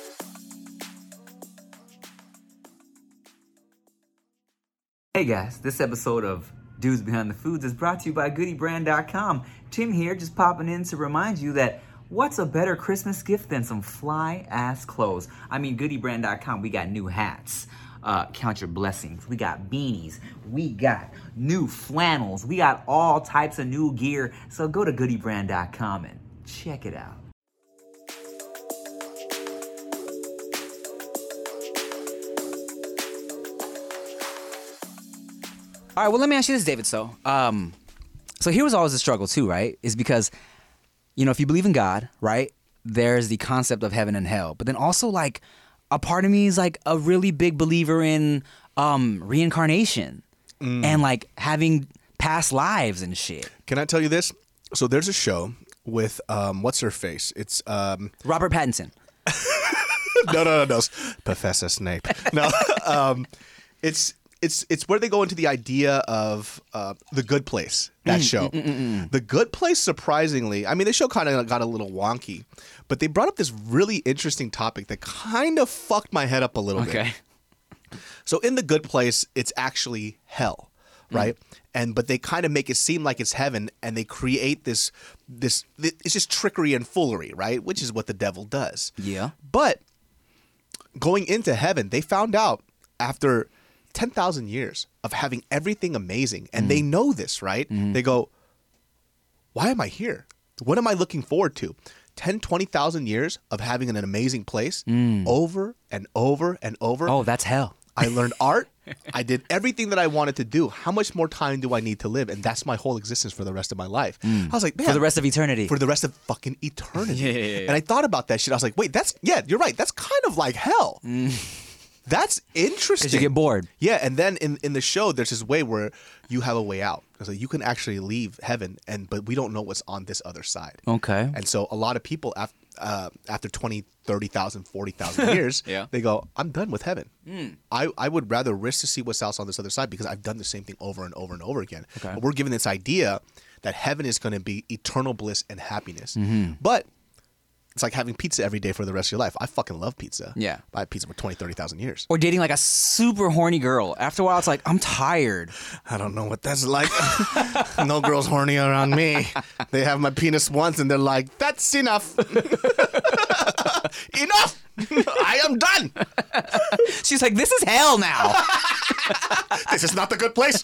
Hey guys, this episode of Dudes Behind the Foods is brought to you by Goody Brand dot com. Tim here, just popping in to remind you that what's a better Christmas gift than some fly-ass clothes? I mean, Goody Brand dot com, we got new hats. Uh, count your blessings. We got beanies. We got new flannels. We got all types of new gear. So go to Goody Brand dot com and check it out. All right, well, let me ask you this, David. So, um, so here was always the struggle too, right? Is because, you know, if you believe in God, right, there's the concept of heaven and hell. But then also, like, a part of me is like a really big believer in um, reincarnation mm. and like having past lives and shit. Can I tell you this? So there's a show with um, what's her face? It's um, Robert Pattinson. no, no, no, no, Professor Snape. No, um, it's. It's it's where they go into the idea of uh, The Good Place, that Mm, show. mm, mm, mm. The Good Place, surprisingly, I mean, the show kind of got a little wonky, but they brought up this really interesting topic that kind of fucked my head up a little Okay. bit. So in The Good Place, it's actually hell, right? Mm. And but they kind of make it seem like it's heaven, and they create this this it's just trickery and foolery, right? Which is what the devil does. Yeah. But going into heaven, they found out after ten thousand years of having everything amazing. And mm. they know this, right? Mm. They go, why am I here? What am I looking forward to? ten, twenty thousand years of having an amazing place mm. over and over and over. Oh, that's hell. I learned art. I did everything that I wanted to do. How much more time do I need to live? And that's my whole existence for the rest of my life. Mm. I was like, man. For the rest of eternity. For the rest of fucking eternity. yeah, yeah, yeah. And I thought about that shit. I was like, wait, that's, yeah, you're right. That's kind of like hell. Mm. That's interesting. Because you get bored. Yeah, and then in, in the show, there's this way where you have a way out. So you can actually leave heaven, and but we don't know what's on this other side. Okay. And so a lot of people, after, uh, after twenty, thirty thousand, forty thousand years, yeah. they go, I'm done with heaven. Mm. I, I would rather risk to see what's else on this other side because I've done the same thing over and over and over again. Okay. But we're given this idea that heaven is going to be eternal bliss and happiness. Mm-hmm. But it's like having pizza every day for the rest of your life. I fucking love pizza. Yeah. I had pizza for twenty, thirty thousand years. Or dating like a super horny girl. After a while, it's like, I'm tired. I don't know what that's like. No girls horny around me. They have my penis once and they're like, that's enough. Enough. I am done. She's like, this is hell now. This is not the good place.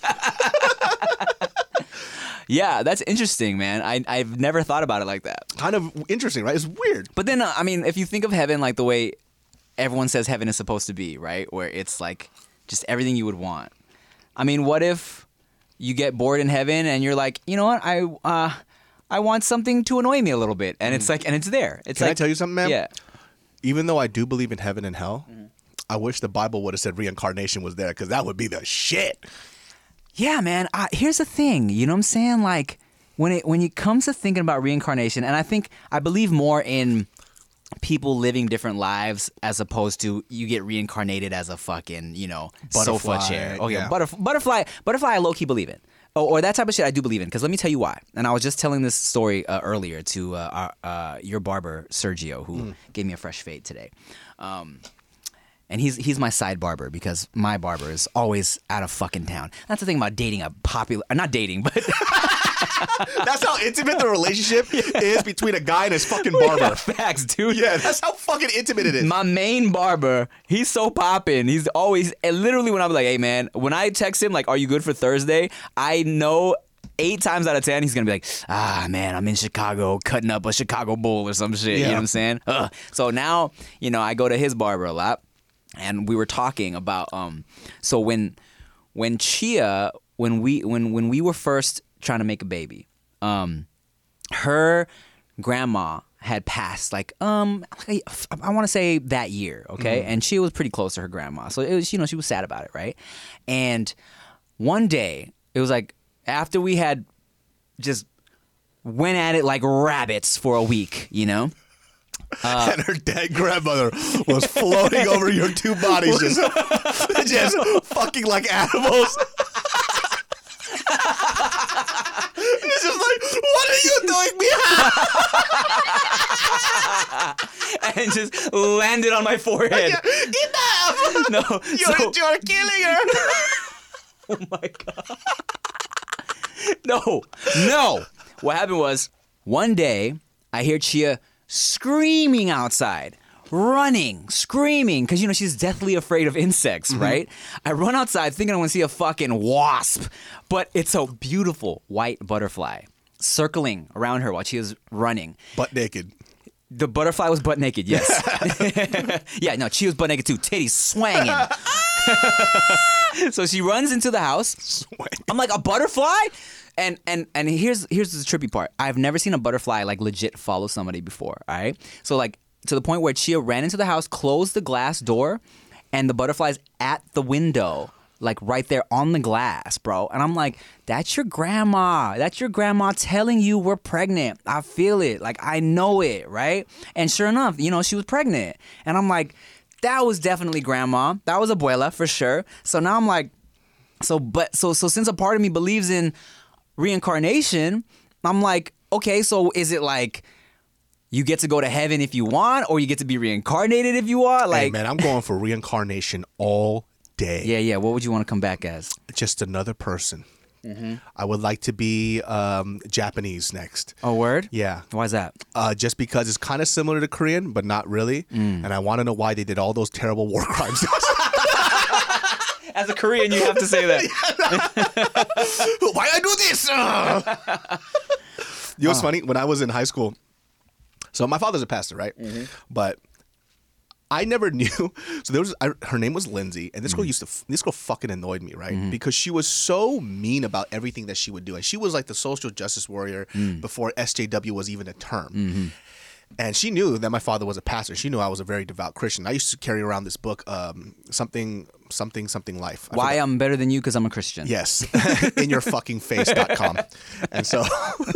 Yeah, that's interesting, man. I, I've never thought about it like that. Kind of interesting, right? It's weird. But then, uh, I mean, if you think of heaven like the way everyone says heaven is supposed to be, right? Where it's like just everything you would want. I mean, what if you get bored in heaven and you're like, you know what? I uh, I want something to annoy me a little bit. And it's like, and it's there. It's Can like, I tell you something, man? Yeah. Even though I do believe in heaven and hell, mm-hmm. I wish the Bible would have said reincarnation was there because that would be the shit. Yeah, man. Uh, here's the thing. You know what I'm saying? Like, when it when it comes to thinking about reincarnation, and I think I believe more in people living different lives as opposed to you get reincarnated as a fucking, you know, Butterfly, sofa chair. Okay, yeah. butterf- butterfly, butterfly I low-key believe in. Or, or that type of shit I do believe in. Because let me tell you why. And I was just telling this story uh, earlier to uh, our, uh, your barber, Sergio, who mm. gave me a fresh fade today. Um, and he's he's my side barber because my barber is always out of fucking town. That's the thing about dating a popular... Not dating, but... That's how intimate the relationship yeah. is between a guy and his fucking barber. Yeah, facts, dude. Yeah, that's how fucking intimate it is. My main barber, he's so poppin'. He's always, and literally when I'm like, hey man, when I text him like, are you good for Thursday? I know eight times out of ten, he's gonna be like, ah man, I'm in Chicago cutting up a Chicago Bull or some shit. Yeah. You know what I'm saying? Ugh. So now, you know, I go to his barber a lot, and we were talking about, um, so when, when Chia, when we, when, when we were first trying to make a baby, um, her grandma had passed like um like I want to say that year, okay, mm-hmm. and she was pretty close to her grandma, so it was, you know, she was sad about it, right? And one day it was like after we had just went at it like rabbits for a week, you know. Uh, and her dead grandmother was floating over your two bodies, just, just fucking like animals. It's just like, what are you doing behind? And just landed on my forehead. Enough! No, You're, so, you're killing her. Oh my God. No, no. What happened was one day I hear Chia screaming outside, running, screaming, because, you know, she's deathly afraid of insects, mm-hmm. right? I run outside thinking I'm going to see a fucking wasp, but it's a beautiful white butterfly circling around her while she is running. Butt naked. The butterfly was butt naked, yes. Yeah, no, she was butt naked too, titties swanging. So she runs into the house. Swang. I'm like, a butterfly? And and and here's here's the trippy part. I've never seen a butterfly like legit follow somebody before, all right? So like to the point where Chia ran into the house, closed the glass door, and the butterfly's at the window, like right there on the glass, bro. And I'm like, that's your grandma. That's your grandma telling you we're pregnant. I feel it. Like, I know it, right? And sure enough, you know, she was pregnant. And I'm like, that was definitely grandma. That was abuela for sure. So now I'm like, so but so so since a part of me believes in reincarnation, I'm like, okay, so is it like you get to go to heaven if you want, or you get to be reincarnated if you want? Like, hey man, I'm going for reincarnation all day. Yeah, yeah. What would you want to come back as? Just another person. Mm-hmm. I would like to be um, Japanese next. Oh, word? Yeah. Why is that? Uh, just because it's kind of similar to Korean, but not really. Mm. And I want to know why they did all those terrible war crimes. As a Korean, you have to say that. Why I do this? Uh. You know what's oh. funny? When I was in high school, so my father's a pastor, right? Mm-hmm. But I never knew. So there was I, her name was Lindsay, and this mm-hmm. girl used to. This girl fucking annoyed me, right? Mm-hmm. Because she was so mean about everything that she would do, and she was like the social justice warrior mm. before S J W was even a term. Mm-hmm. And she knew that my father was a pastor. She knew I was a very devout Christian. I used to carry around this book, um, something, something, something life. I Why forgot. I'm better than you because I'm a Christian. Yes, in your fucking face dot com. And so,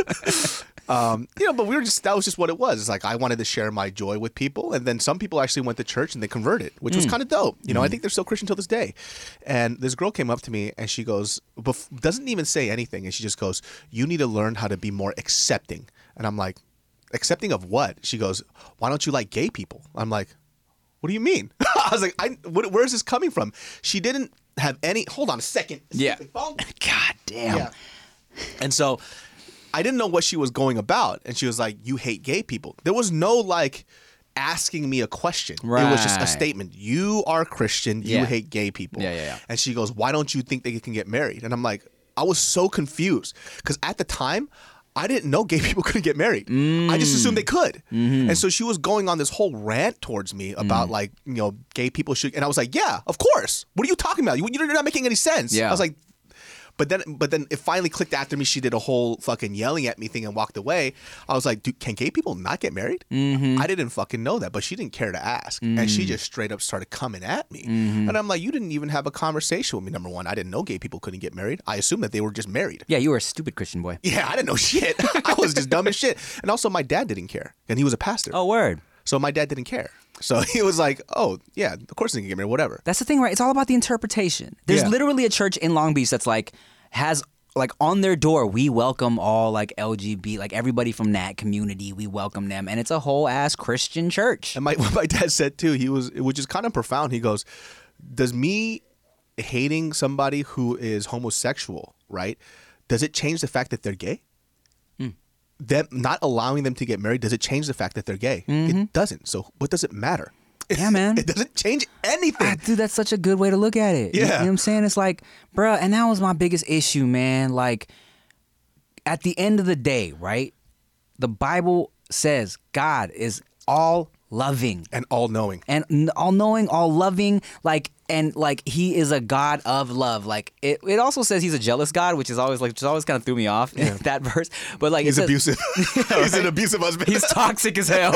um, you know, but we were just, that was just what it was. It's like I wanted to share my joy with people. And then some people actually went to church and they converted, which mm. was kind of dope. You know, mm. I think they're still Christian till this day. And this girl came up to me and she goes, bef- doesn't even say anything. And she just goes, you need to learn how to be more accepting. And I'm like, accepting of what? She goes, why don't you like gay people? I'm like, what do you mean? I was like, I, what, where is this coming from? She didn't have any, hold on a second. Yeah. God damn. Yeah. And so I didn't know what she was going about. And she was like, you hate gay people. There was no like asking me a question. Right. It was just a statement. You are Christian. You yeah. hate gay people. Yeah, yeah, yeah. And she goes, why don't you think they can get married? And I'm like, I was so confused because at the time, I didn't know gay people couldn't get married. Mm. I just assumed they could. Mm-hmm. And so she was going on this whole rant towards me about mm. like, you know, gay people should. And I was like, yeah, of course. What are you talking about? You, you're not making any sense. Yeah. I was like, but then but then it finally clicked after me. She did a whole fucking yelling at me thing and walked away. I was like, dude, can gay people not get married? Mm-hmm. I didn't fucking know that, but she didn't care to ask. Mm. And she just straight up started coming at me. Mm-hmm. And I'm like, you didn't even have a conversation with me, number one. I didn't know gay people couldn't get married. I assumed that they were just married. Yeah, you were a stupid Christian boy. Yeah, I didn't know shit. I was just dumb as shit. And also my dad didn't care. And he was a pastor. Oh, word. So my dad didn't care. So he was like, oh, yeah, of course they can get married, whatever. That's the thing, right? It's all about the interpretation. There's yeah. literally a church in Long Beach that's like, has like on their door, we welcome all like L G B T, like everybody from that community, we welcome them. And it's a whole ass Christian church. And my, what my dad said too, he was, which is kind of profound. He goes, does me hating somebody who is homosexual, right? Does it change the fact that they're gay? Mm. Them not allowing them to get married, does it change the fact that they're gay? Mm-hmm. It doesn't. So what does it matter? Yeah, man. It doesn't change anything. Ah, dude, that's such a good way to look at it. Yeah. You know what I'm saying? It's like, bruh, and that was my biggest issue, man. Like, at the end of the day, right? The Bible says God is all loving. And all knowing. And all knowing, all loving, like, and like he is a God of love. Like it, it also says he's a jealous God, which is always like just always kind of threw me off yeah. that verse. But like he's it says, abusive. Right? He's an abusive husband. He's toxic as hell.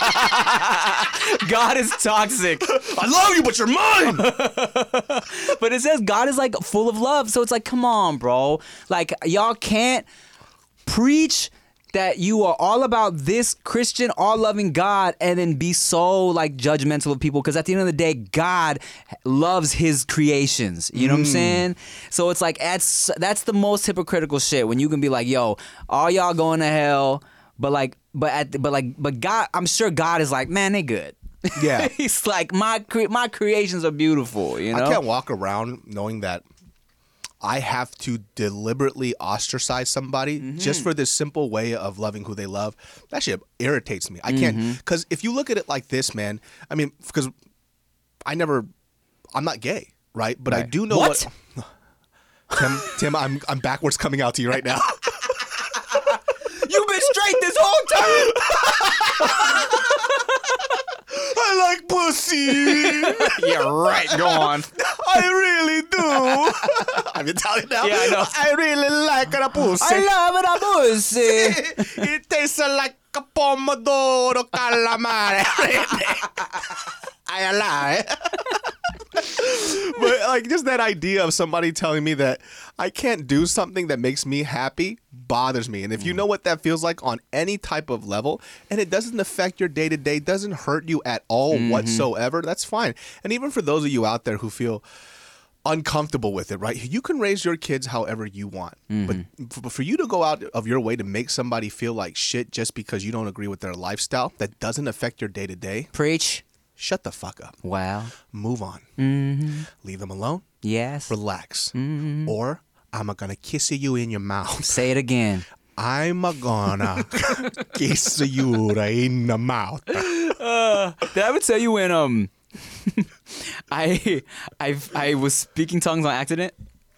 God is toxic. I love you, but you're mine. But it says God is like full of love. So it's like, come on, bro. Like y'all can't preach that you are all about this Christian, all-loving God and then be so, like, judgmental of people. Because at the end of the day, God loves his creations. You know mm. what I'm saying? So it's like, that's, that's the most hypocritical shit. When you can be like, yo, all y'all going to hell. But, like, but, at, but, like, but God, I'm sure God is like, man, they good. Yeah. He's like, my, cre- my creations are beautiful, you know? I can't walk around knowing that I have to deliberately ostracize somebody Mm-hmm. just for this simple way of loving who they love. That shit irritates me. I can't, Mm-hmm. because if you look at it like this, man, I mean, because I never, I'm not gay, right? But I Right. do know What? what. Tim, Tim, I'm I'm backwards coming out to you right now. You've been straight this whole time. I like pussy. Yeah, right. Go on. I really do. I'm Italian now. Yeah, I know. I really like a pussy. I love it, pussy. It tastes like a pomodoro calamari. I lie. But like just that idea of somebody telling me that I can't do something that makes me happy bothers me. And if you know what that feels like on any type of level and it doesn't affect your day to day, doesn't hurt you at all whatsoever, that's fine. And even for those of you out there who feel uncomfortable with it, right? You can raise your kids however you want. But f- for you to go out of your way to make somebody feel like shit just because you don't agree with their lifestyle that doesn't affect your day to day, Preach. shut the fuck up. Wow. Move on. Mm-hmm. Leave them alone. Yes. Relax. Mm-hmm. Or I'm gonna kiss you in your mouth. Say it again. I'm gonna kiss you in the mouth. Uh, did I ever tell you when um I I I was speaking tongues on accident?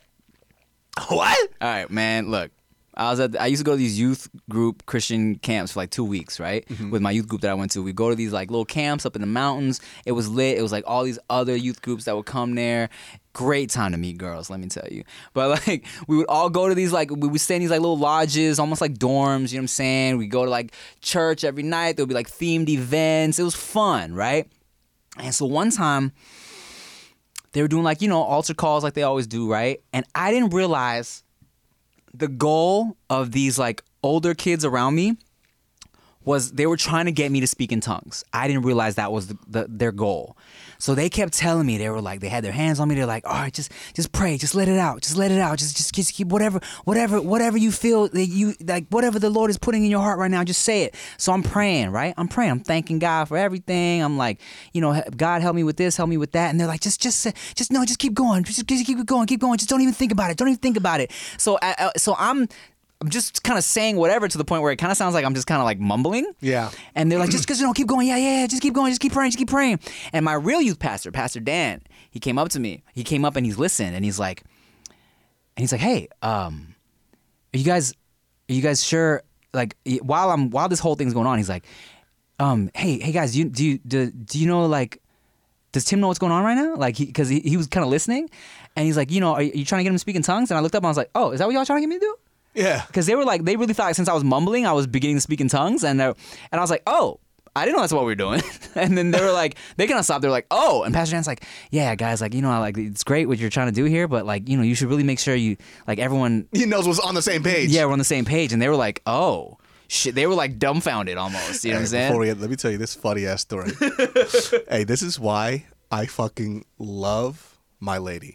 What? All right, man. Look, I was at. I used to go to these youth group Christian camps for like two weeks, right? With my youth group that I went to, we go to these like little camps up in the mountains. It was lit. It was like all these other youth groups that would come there. Great time to meet girls, let me tell you. But like, we would all go to these like we would stay in these like little lodges, almost like dorms. You know what I'm saying? We go to like church every night. There would be like themed events. It was fun, right? And so one time, they were doing like, you know, altar calls like they always do, right? And I didn't realize the goal of these like older kids around me was they were trying to get me to speak in tongues. I didn't realize that was the, the, their goal. So they kept telling me, they were like, they had their hands on me. They're like, all right, just just pray, just let it out, just let it out, just just, just keep whatever, whatever, whatever you feel that you like, whatever the Lord is putting in your heart right now, just say it. So I'm praying, right? I'm praying. I'm thanking God for everything. I'm like, you know, God help me with this, help me with that. And they're like, just, just, just no, just keep going, just, just keep going, keep going. Just don't even think about it. Don't even think about it. So, uh, so I'm. I'm just kind of saying whatever to the point where it kind of sounds like I'm just kind of like mumbling. Yeah. And they're like, just because you know, keep going. Yeah, yeah, yeah. Just keep going. Just keep praying. Just keep praying. And my real youth pastor, Pastor Dan, he came up to me. He came up and he's listened and he's like, and he's like, hey, um, are you guys, are you guys sure? Like while I'm while this whole thing's going on, he's like, um, hey, hey guys, do you do you do, do you know like, does Tim know what's going on right now? Like, because he, he, he was kind of listening, and he's like, you know, are you trying to get him to speak in tongues? And I looked up and I was like, oh, is that what y'all trying to get me to do? Yeah. Because they were like, they really thought since I was mumbling, I was beginning to speak in tongues. And uh, and I was like, oh, I didn't know that's what we were doing. And then they were like, they kind of stopped. They're like, oh. And Pastor Dan's like, yeah, guys, like, you know, like, it's great what you're trying to do here, but like, you know, you should really make sure you, like, everyone. He knows what's on the same page. Yeah, we're on the same page. And they were like, oh, shit. They were like dumbfounded almost. You know what I'm Hey, saying? Before we get, let me tell you this funny ass story. Hey, this is why I fucking love my lady.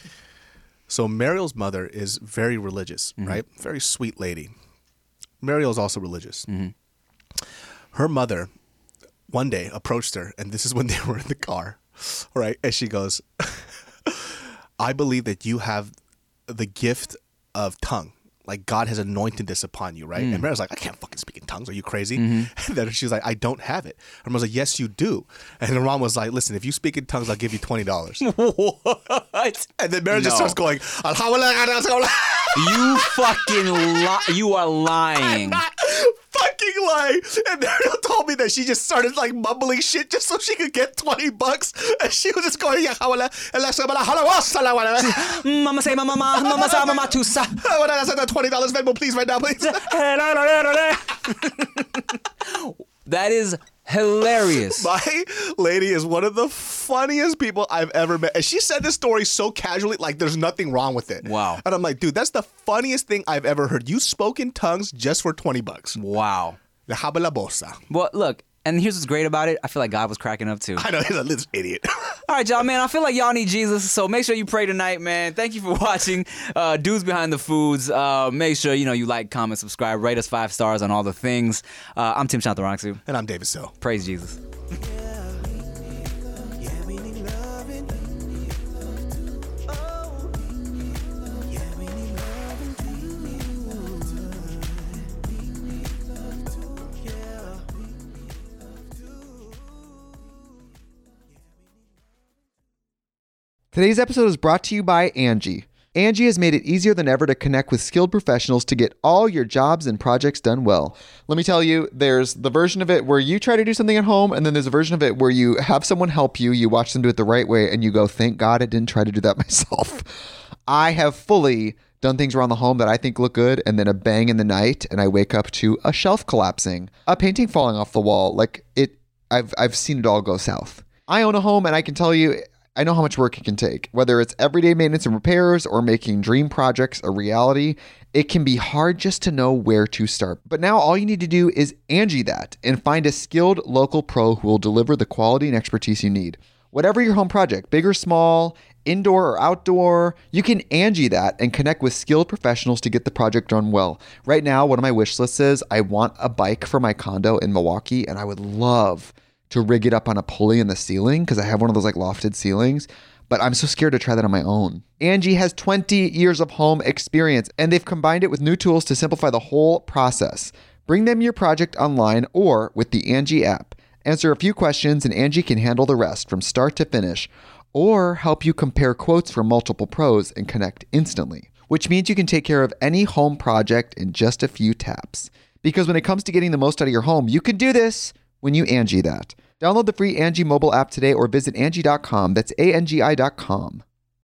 So Mariel's mother is very religious, Mm-hmm. right? Very sweet lady. Mariel's also religious. Mm-hmm. Her mother one day approached her, and this is when they were in the car, right? And she goes, I believe that you have the gift of tongue. Like God has anointed this upon you, right? Mm. And Mariel's like, I can't fucking speak in tongues. Are you crazy? Mm-hmm. And then she's like, I don't have it. Her mom was like, yes, you do. And then Ron was like, listen, if you speak in tongues, I'll give you twenty dollars. What? And then Mary just No. starts going, You fucking li- you are lying. fucking lying. And Mariel told me that she just started like mumbling shit just so she could get twenty bucks. And she was just going, yeah, Mama say mama, mama say mama tusa. twenty dollars Venmo, please, right now, please. That is hilarious. My lady is one of the funniest people I've ever met. And she said this story so casually, like there's nothing wrong with it. Wow. And I'm like, dude, that's the funniest thing I've ever heard. You spoke in tongues just for twenty bucks. Wow. The habla bosa. Well, look, and here's what's great about it. I feel like God was cracking up too. I know, he's a little idiot. All right, y'all, man. I feel like y'all need Jesus, so make sure you pray tonight, man. Thank you for watching uh, Dudes Behind the Foods. Uh, make sure you know you like, comment, subscribe, rate us five stars on all the things. Uh, I'm Tim Chantarangsu. And I'm David Sill. Praise Jesus. Yeah, we need loving. Oh, yeah. Today's episode is brought to you by Angie. Angie has made it easier than ever to connect with skilled professionals to get all your jobs and projects done well. Let me tell you, there's the version of it where you try to do something at home, and then there's a version of it where you have someone help you, you watch them do it the right way, and you go, thank God I didn't try to do that myself. I have fully done things around the home that I think look good, and then a bang in the night, and I wake up to a shelf collapsing, a painting falling off the wall. Like it, I've I've seen it all go south. I own a home, and I can tell you, I know how much work it can take. Whether it's everyday maintenance and repairs or making dream projects a reality, it can be hard just to know where to start. But now all you need to do is Angie that and find a skilled local pro who will deliver the quality and expertise you need. Whatever your home project, big or small, indoor or outdoor, you can Angie that and connect with skilled professionals to get the project done well. Right now, one of my wish lists is I want a bike for my condo in Milwaukee, and I would love to rig it up on a pulley in the ceiling because I have one of those like lofted ceilings, but I'm so scared to try that on my own. Angie has twenty years of home experience, and they've combined it with new tools to simplify the whole process. Bring them your project online or with the Angie app. Answer a few questions and Angie can handle the rest from start to finish, or help you compare quotes from multiple pros and connect instantly, which means you can take care of any home project in just a few taps. Because when it comes to getting the most out of your home, you can do this when you Angie that. Download the free Angie mobile app today or visit Angie dot com. That's A N G I dot com.